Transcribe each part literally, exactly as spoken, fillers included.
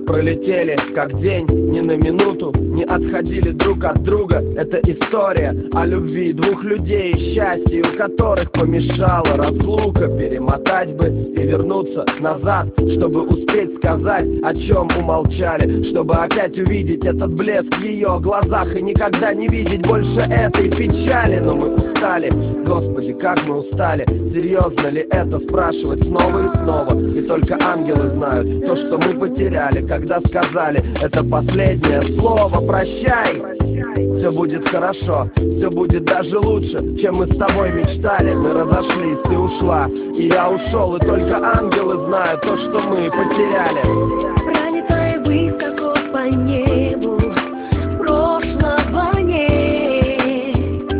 пролетели как день, ни на минуту не отходили друг от друга. Это история о любви двух людей и счастье, у которых помешала разлука. Перемотать бы и вернуться назад, чтобы успеть сказать, о чем умолчали, чтобы опять увидеть этот блеск в ее глазах и никогда не видеть больше этой печали. Но мы устали, Господи, как мы устали. Серьезно ли это спрашивать снова и снова? И только ангелы знают то, что мы потеряли, когда сказали это последнее слово. Прощай, все будет хорошо, все будет даже лучше, чем мы с тобой мечтали. Мы разошлись, ты ушла, и я ушел, и только ангелы знают то, что мы потеряли. Пролетая высоко по небу, прошлого нет,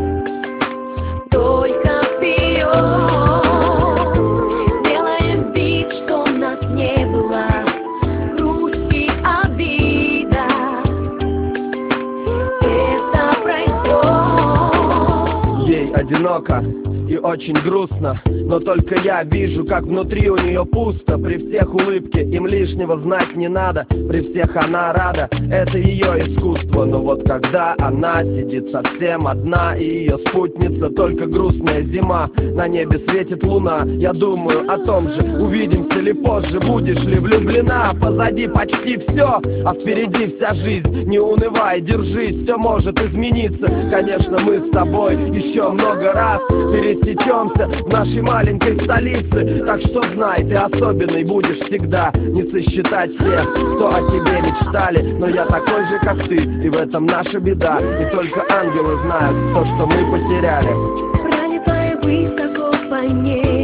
только вперед. Сделаем вид, что нас не было, грусть и обида. Это пройдет. Ей одиноко и очень грустно, но только я вижу, как внутри у нее пусто. При всех улыбке, им лишнего знать не надо, при всех она рада, это ее искусство. Но вот когда она сидит совсем одна, и ее спутница только грустная зима, на небе светит луна, я думаю о том же, увидимся ли позже, будешь ли влюблена. Позади почти все, а впереди вся жизнь. Не унывай, держись, все может измениться. Конечно, мы с тобой еще много раз пересечемся в нашей маленькой столице. Так что знай, ты особенный будешь всегда. Не сосчитать всех, кто о тебе мечтали, но я такой же, как ты, и в этом наша беда. И только ангелы знают то, что мы потеряли. Пролетая высоко по небу,